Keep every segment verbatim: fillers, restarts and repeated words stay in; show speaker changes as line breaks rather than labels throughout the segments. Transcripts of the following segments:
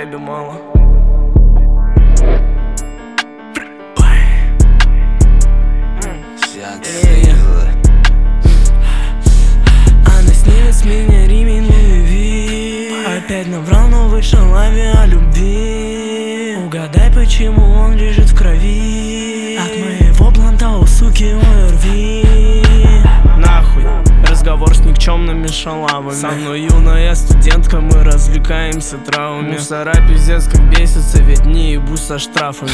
бэйби мало. Она снимет с меня ремень Луи Ви. Опять наврал, но вышел авиа любви. Угадай, почему он лежит в крови. От моего бланта у суки ОРВИ. Нахуй разговор с никчемными шалавами. Со мной юная студентка, мы развлекаемся травмами. Мусора пиздец как бесится, ведь не ебусь со штрафами.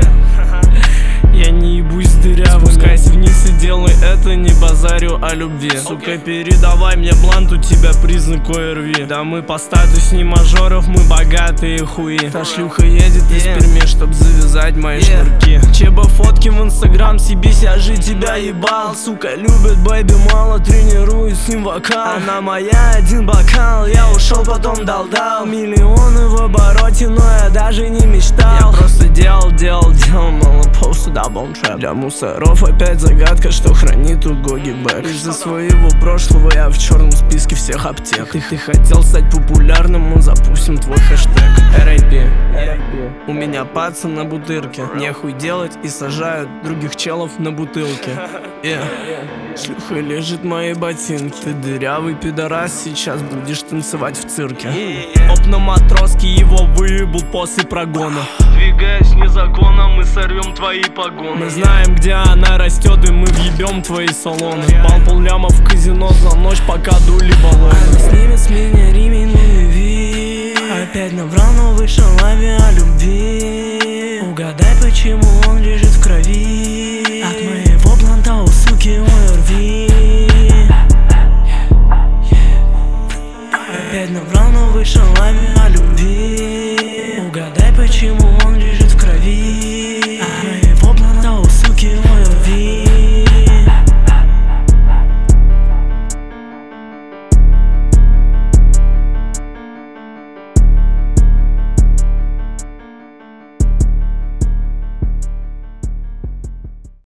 Я не ебусь с дырявыми. Спускайся вниз и делай это, не базарю о любви. Сука, передавай мне блант, у тебя признак ОРВИ. Да мы по статусу не мажоров, мы богатые хуи. Та шлюха едет из Перми, чтоб завязать мои шнурки. Чеба фотки в инстаграм, съебись, я же тебя ебал. Сука, любит бэйби мало, тренирует с ним вокал. Она моя, один бокал, я ушел, потом дал-дал. Миллионы в обороте, но я даже не мечтал. Я просто делал, делал, делал, мало пост сюда. Для мусоров опять загадка, что хранит у Гоги Бэк. Из-за своего прошлого я в черном списке всех аптек. Ты, ты хотел стать популярным, мы запустим твой хэштег эр ай пи. У меня паца на бутырке. Нехуй делать и сажают других челов на бутылке. yeah. Шлюха лежит в моей ботинке. Ты дырявый пидорас, сейчас будешь танцевать в цирке. Оп на матроске, его выебул после прогона. Двигаясь незаконно, мы сорвем твои погоны. Мы знаем, где она растет, и мы въебем твои салоны. Бал полляма в казино за ночь, пока дули баллоны. Она снимет с меня ремень Луи Ви. Опять наврал, но вышел авиа любви. Угадай, почему он лежит в крови. От моего бланта у суки ОРВИ. Опять наврал, но вышел авиа любви. Угадай, почему он лежит